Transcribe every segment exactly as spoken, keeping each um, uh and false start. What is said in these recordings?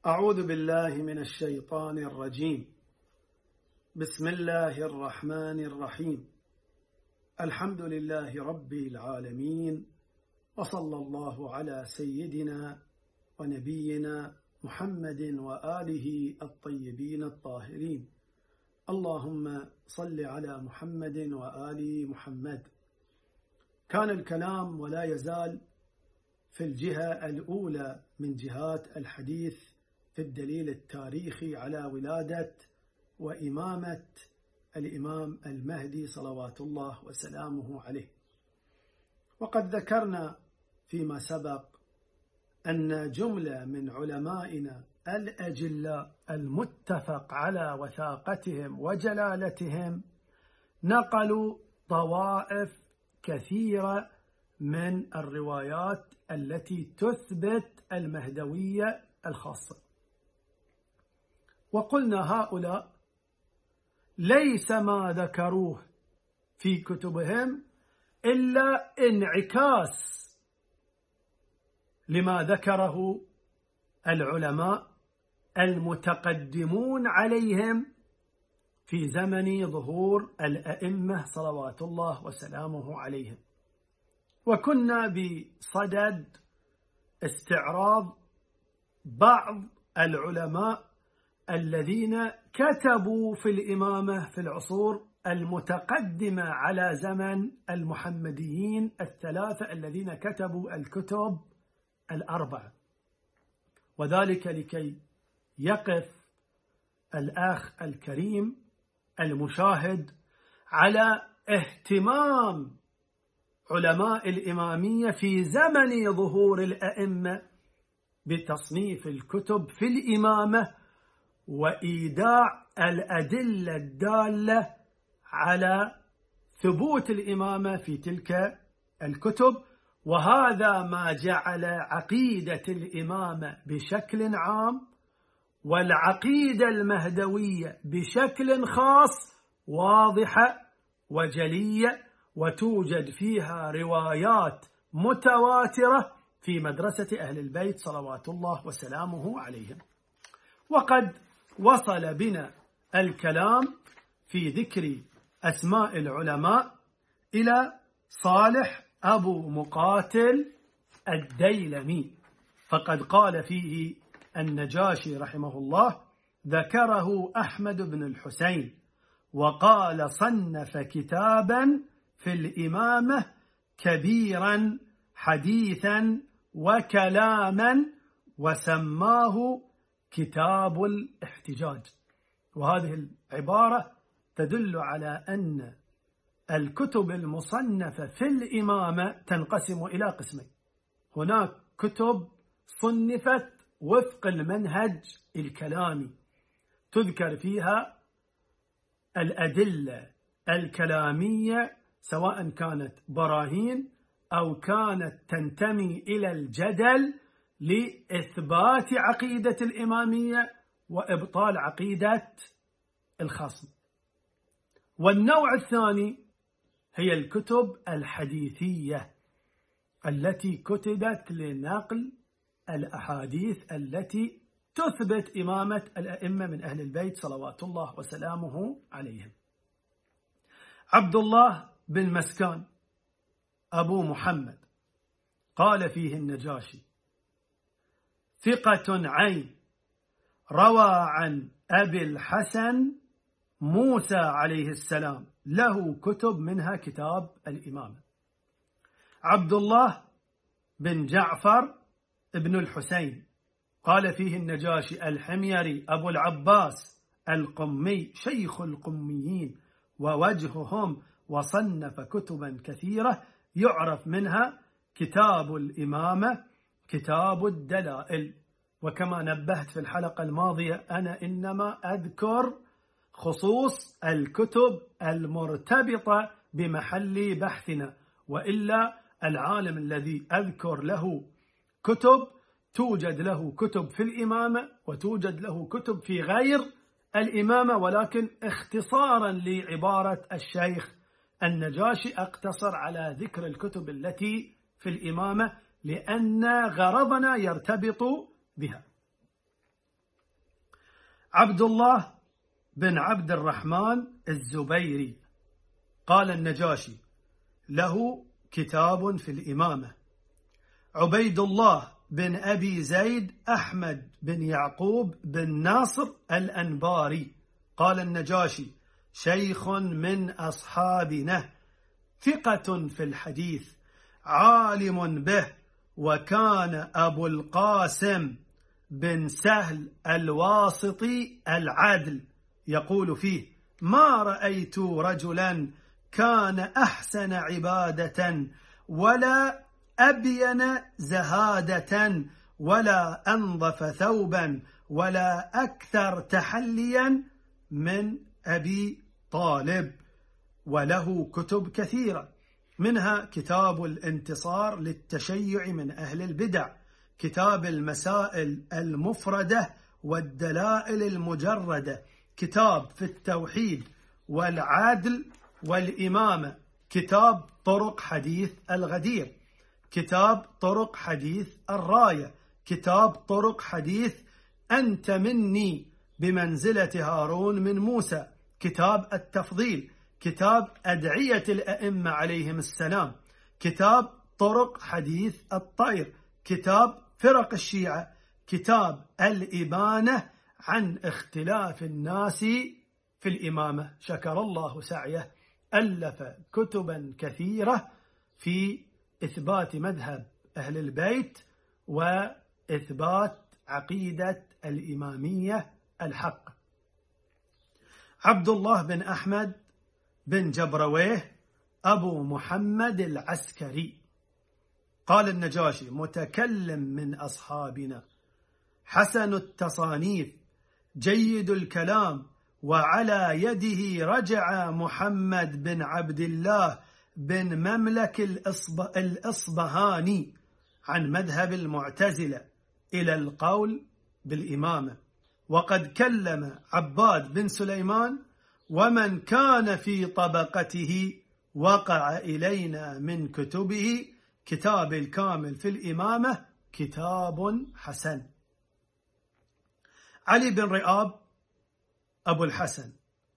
أعوذ بالله من الشيطان الرجيم. بسم الله الرحمن الرحيم. الحمد لله رب العالمين، وصلى الله على سيدنا ونبينا محمد وآله الطيبين الطاهرين. اللهم صل على محمد وآل محمد. كان الكلام ولا يزال في الجهة الأولى من جهات الحديث في الدليل التاريخي على ولادة وإمامة الإمام المهدي صلوات الله وسلامه عليه. وقد ذكرنا فيما سبق أن جملة من علمائنا الأجلاء المتفق على وثاقتهم وجلالتهم نقلوا طوائف كثيرة من الروايات التي تثبت المهدوية الخاصة، وقلنا هؤلاء ليس ما ذكروه في كتبهم إلا انعكاس لما ذكره العلماء المتقدمون عليهم في زمن ظهور الأئمة صلوات الله وسلامه عليهم. وكنا بصدد استعراض بعض العلماء الذين كتبوا في الإمامة في العصور المتقدمة على زمن المحمديين الثلاثة الذين كتبوا الكتب الأربعة، وذلك لكي يقف الأخ الكريم المشاهد على اهتمام علماء الإمامية في زمن ظهور الأئمة بتصنيف الكتب في الإمامة وإيداع الأدلة الدالة على ثبوت الإمامة في تلك الكتب. وهذا ما جعل عقيدة الإمامة بشكل عام والعقيدة المهدوية بشكل خاص واضحة وجلية، وتوجد فيها روايات متواترة في مدرسة أهل البيت صلوات الله وسلامه عليهم. وقد وصل بنا الكلام في ذكر أسماء العلماء إلى صالح أبو مقاتل الديلمي، فقد قال فيه النجاشي رحمه الله: ذكره أحمد بن الحسين وقال صنف كتابا في الإمامة كبيرا حديثا وكلاما وسماه كتاب الاحتجاج. وهذه العبارة تدل على أن الكتب المصنفة في الإمامة تنقسم إلى قسمين. هناك كتب صنفت وفق المنهج الكلامي تذكر فيها الأدلة الكلامية، سواء كانت براهين أو كانت تنتمي إلى الجدل لإثبات عقيدة الإمامية وإبطال عقيدة الخصم. والنوع الثاني هي الكتب الحديثية التي كتبت لنقل الأحاديث التي تثبت إمامة الأئمة من أهل البيت صلوات الله وسلامه عليهم. عبد الله بن مسكان أبو محمد قال فيه النجاشي: ثقة عين روى عن أبي الحسن موسى عليه السلام، له كتب منها كتاب الإمامة. عبد الله بن جعفر ابن الحسين قال فيه النجاشي: الحميري أبو العباس القمي شيخ القميين ووجههم، وصنف كتبا كثيرة يعرف منها كتاب الإمامة، كتاب الدلائل. وكما نبهت في الحلقة الماضية، أنا إنما أذكر خصوص الكتب المرتبطة بمحل بحثنا، وإلا العالم الذي أذكر له كتب توجد له كتب في الإمامة وتوجد له كتب في غير الإمامة، ولكن اختصارا لعبارة الشيخ النجاشي أقتصر على ذكر الكتب التي في الإمامة لأن غرضنا يرتبط بها. عبد الله بن عبد الرحمن الزبيري قال النجاشي له كتاب في الإمامة. عبيد الله بن أبي زيد أحمد بن يعقوب بن ناصر الأنباري قال النجاشي شيخ من أصحابنا ثقة في الحديث عالم به، وكان أبو القاسم بن سهل الواسطي العدل يقول فيه ما رأيت رجلا كان أحسن عبادة ولا أبين زهادة ولا أنظف ثوبا ولا أكثر تحليا من أبي طالب، وله كتب كثيرة، منها كتاب الانتصار للتشيع من أهل البدع، كتاب المسائل المفردة والدلائل المجردة، كتاب في التوحيد والعدل والإمامة، كتاب طرق حديث الغدير، كتاب طرق حديث الراية، كتاب طرق حديث أنت مني بمنزلة هارون من موسى، كتاب التفضيل، كتاب أدعية الأئمة عليهم السلام، كتاب طرق حديث الطير، كتاب فرق الشيعة، كتاب الإبانة عن اختلاف الناس في الإمامة. شكر الله سعيه، ألف كتبا كثيرة في إثبات مذهب أهل البيت وإثبات عقيدة الإمامية الحق. عبد الله بن أحمد بن جبرويه أبو محمد العسكري قال النجاشي متكلم من أصحابنا، حسن التصانيف، جيد الكلام، وعلى يده رجع محمد بن عبد الله بن مملك الإصبهاني عن مذهب المعتزلة إلى القول بالإمامة، وقد كلم عباد بن سليمان ومن كان في طبقته وقع إلينا من كتبه كتاب الكامل في الإمامة كتاب حسن. علي بن رئاب أبو الحسن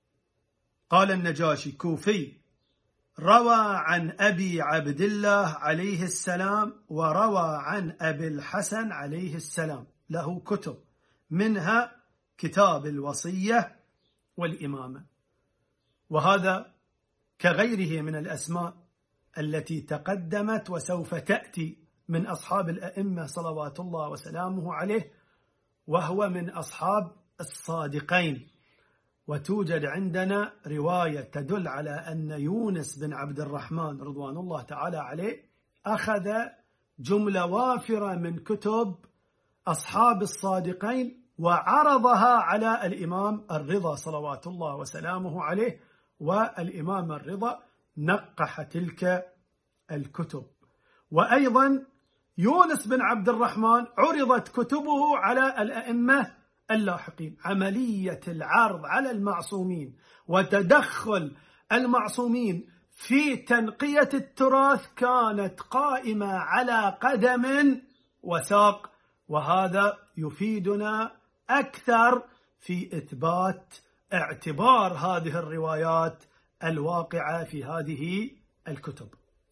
قال النجاشي كوفي، روى عن أبي عبد الله عليه السلام وروى عن أبي الحسن عليه السلام، له كتب، منها كتاب الوصية والإمامة، وهذا كغيره من الأسماء التي تقدمت وسوف تأتي من أصحاب الأئمة صلوات الله وسلامه عليه، وهو من أصحاب الصادقين. وتوجد عندنا رواية تدل على أن يونس بن عبد الرحمن رضوان الله تعالى عليه أخذ جملة وافرة من كتب أصحاب الصادقين وعرضها على الإمام الرضا صلوات الله وسلامه عليه، والإمام الرضا نقح تلك الكتب. وأيضا يونس بن عبد الرحمن عرضت كتبه على الأئمة اللاحقين. عملية العرض على المعصومين وتدخل المعصومين في تنقية التراث كانت قائمة على قدم وساق، وهذا يفيدنا أكثر في إثبات اعتبار هذه الروايات الواقعة في هذه الكتب.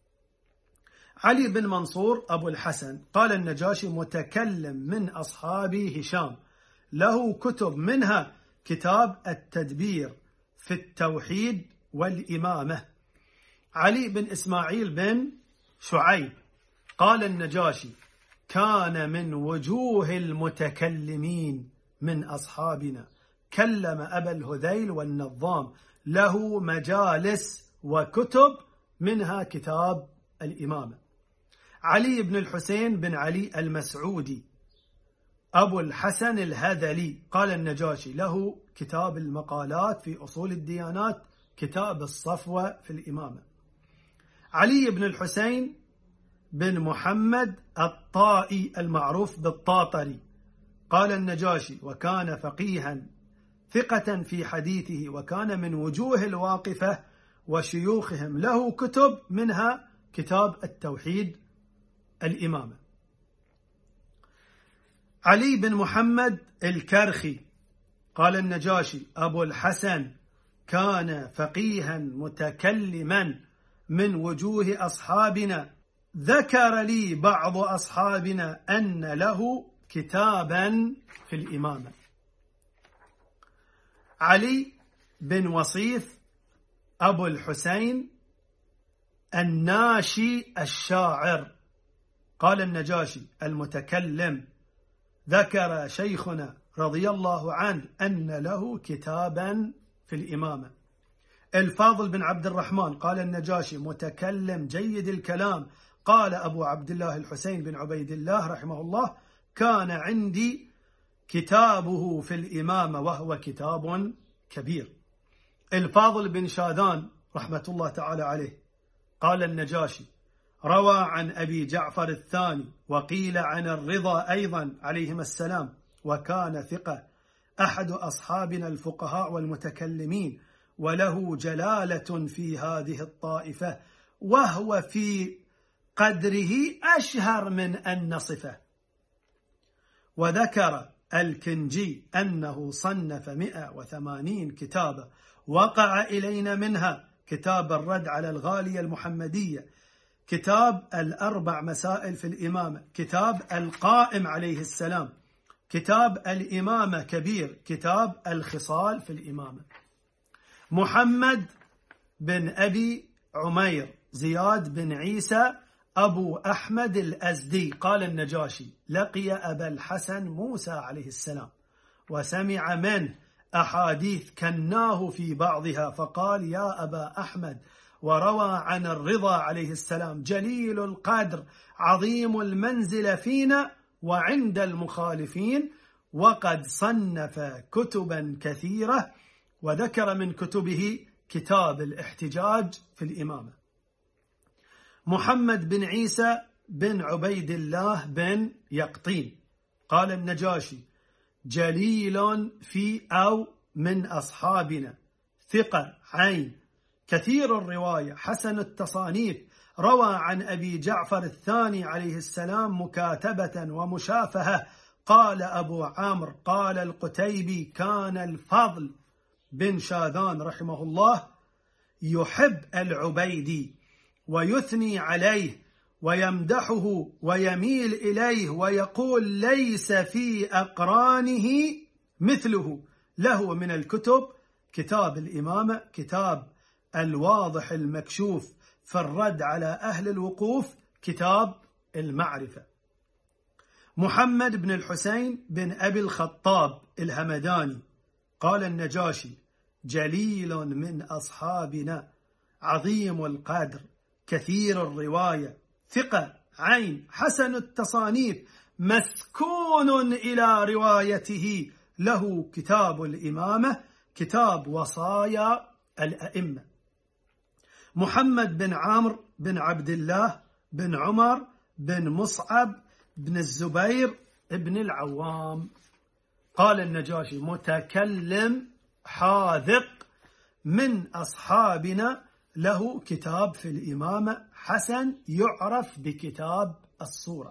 علي بن منصور أبو الحسن قال النجاشي متكلم من أصحاب هشام، له كتب، منها كتاب التدبير في التوحيد والإمامة. علي بن إسماعيل بن شعيب قال النجاشي كان من وجوه المتكلمين من أصحابنا، كلم أبا الهذيل والنظام، له مجالس وكتب، منها كتاب الإمامة. علي بن الحسين بن علي المسعودي أبو الحسن الهذلي قال النجاشي له كتاب المقالات في أصول الديانات، كتاب الصفوة في الإمامة. علي بن الحسين بن محمد الطائي المعروف بالطاطري قال النجاشي وكان فقيها ثقة في حديثه، وكان من وجوه الواقفة وشيوخهم، له كتب، منها كتاب التوحيد الإمامة. علي بن محمد الكرخي قال النجاشي: أبو الحسن كان فقيها متكلما من وجوه أصحابنا، ذكر لي بعض أصحابنا أن له كتابا في الإمامة. علي بن وصيف أبو الحسين الناشي الشاعر. قال النجاشي المتكلم: ذكر شيخنا رضي الله عنه أن له كتابا في الإمامة. الفاضل بن عبد الرحمن. قال النجاشي: متكلم جيد الكلام. قال أبو عبد الله الحسين بن عبيد الله رحمه الله: كان عندي كتابه في الإمامة وهو كتاب كبير. الفاضل بن شاذان رحمة الله تعالى عليه. قال النجاشي: روى عن أبي جعفر الثاني وقيل عن الرضا أيضا عليهما السلام، وكان ثقة، أحد أصحابنا الفقهاء والمتكلمين، وله جلالة في هذه الطائفة، وهو في قدره أشهر من أن نصفه. وذكر الكنجي أنه صنف مئة وثمانين كتابا، وقع إلينا منها كتاب الرد على الغالية المحمدية، كتاب الأربع مسائل في الإمامة، كتاب القائم عليه السلام، كتاب الإمامة كبير، كتاب الخصال في الإمامة. محمد بن أبي عمير زياد بن عيسى أبو أحمد الأزدي. قال النجاشي: لقي أبا الحسن موسى عليه السلام وسمع منه أحاديث كناه في بعضها، فقال: يا أبا أحمد، وروى عن الرضا عليه السلام: جليل القدر عظيم المنزل فينا وعند المخالفين، وقد صنف كتبا كثيرة، وذكر من كتبه كتاب الاحتجاج في الإمامة. محمد بن عيسى بن عبيد الله بن يقطين. قال النجاشي: جليل في أو من أصحابنا، ثقة، عين، كثير الرواية، حسن التصانيف، روى عن أبي جعفر الثاني عليه السلام مكاتبة ومشافهة. قال أبو عامر: قال القتيبي: كان الفضل بن شاذان رحمه الله يحب العبيدي ويثني عليه ويمدحه ويميل إليه ويقول: ليس في أقرانه مثله. له من الكتب كتاب الإمامة، كتاب الواضح المكشوف في الرد على أهل الوقوف، كتاب المعرفة. محمد بن الحسين بن أبي الخطاب الهمداني. قال النجاشي: جليل من أصحابنا، عظيم القدر، كثير الرواية، ثقة، عين، حسن التصانيف، مسكون إلى روايته، له كتاب الإمامة، كتاب وصايا الأئمة. محمد بن عمرو بن عبد الله بن عمر بن مصعب بن الزبير بن العوام. قال النجاشي: متكلم حاذق من أصحابنا، له كتاب في الإمامة حسن، يعرف بكتاب الصورة.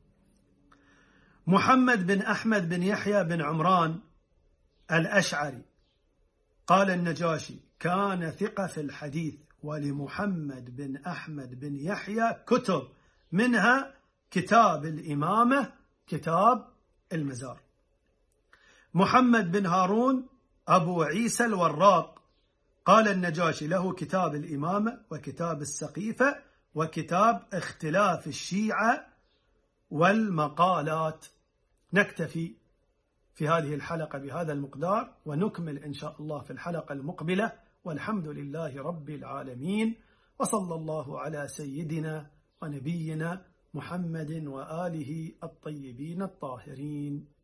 محمد بن أحمد بن يحيى بن عمران الأشعري. قال النجاشي: كان ثقة في الحديث، ولمحمد بن أحمد بن يحيى كتب، منها كتاب الإمامة، كتاب المزار. محمد بن هارون أبو عيسى الوراق. قال النجاشي: له كتاب الإمامة وكتاب السقيفة وكتاب اختلاف الشيعة والمقالات. نكتفي في هذه الحلقة بهذا المقدار، ونكمل إن شاء الله في الحلقة المقبلة، والحمد لله رب العالمين، وصلى الله على سيدنا ونبينا محمد وآله الطيبين الطاهرين.